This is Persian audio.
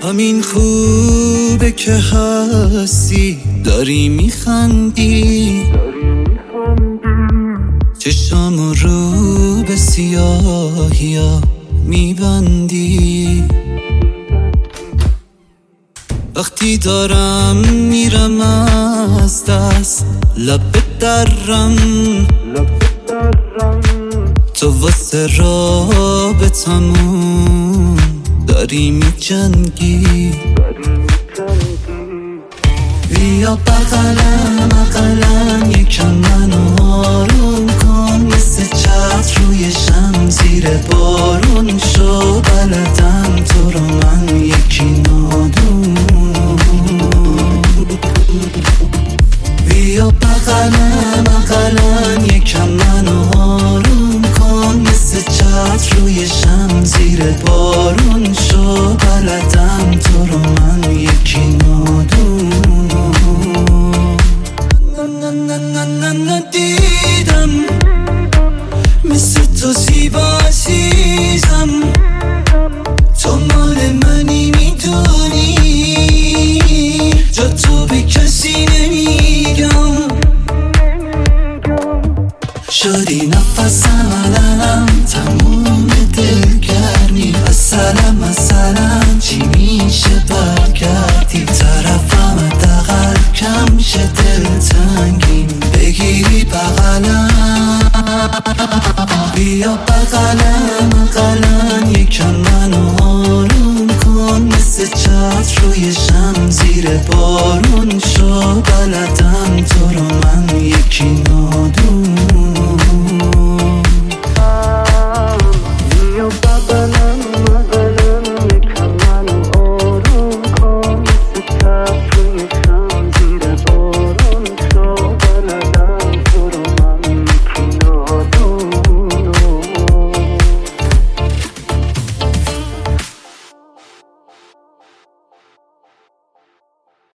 همین خوبه که هستی، داری میخندی، چشام رو به سیاهیا میبندی. وقتی دارم میرم از دست لب درم، تو واسه رابطمون داری میجنگی. بیا بغلم بغلم یکم منو آروم کن، مثل چتر روی شم زیر بارون شو، بلدم تو رو من یکی نادون. بیا بغلم بغلم یکم منو آروم کن، مثل چتر روی شم زیر بارون شو، بلدم تو رو من یکی نادون. ندیدم مثل تو زیبا عزیزم، تو مال منی میدونی، جا تو به کسی نمیگم. شدی نفسم علم تموم دلگرمی، مثلا چی میشه برگردی طرفم، حداقل کم شه دلتنگیم بگیری بغلم. بیا بغلم بغلم یکم منو آروم کن، مثل چتر روی شم زیر بارون شو، بلدم تو رو من یکی نادون.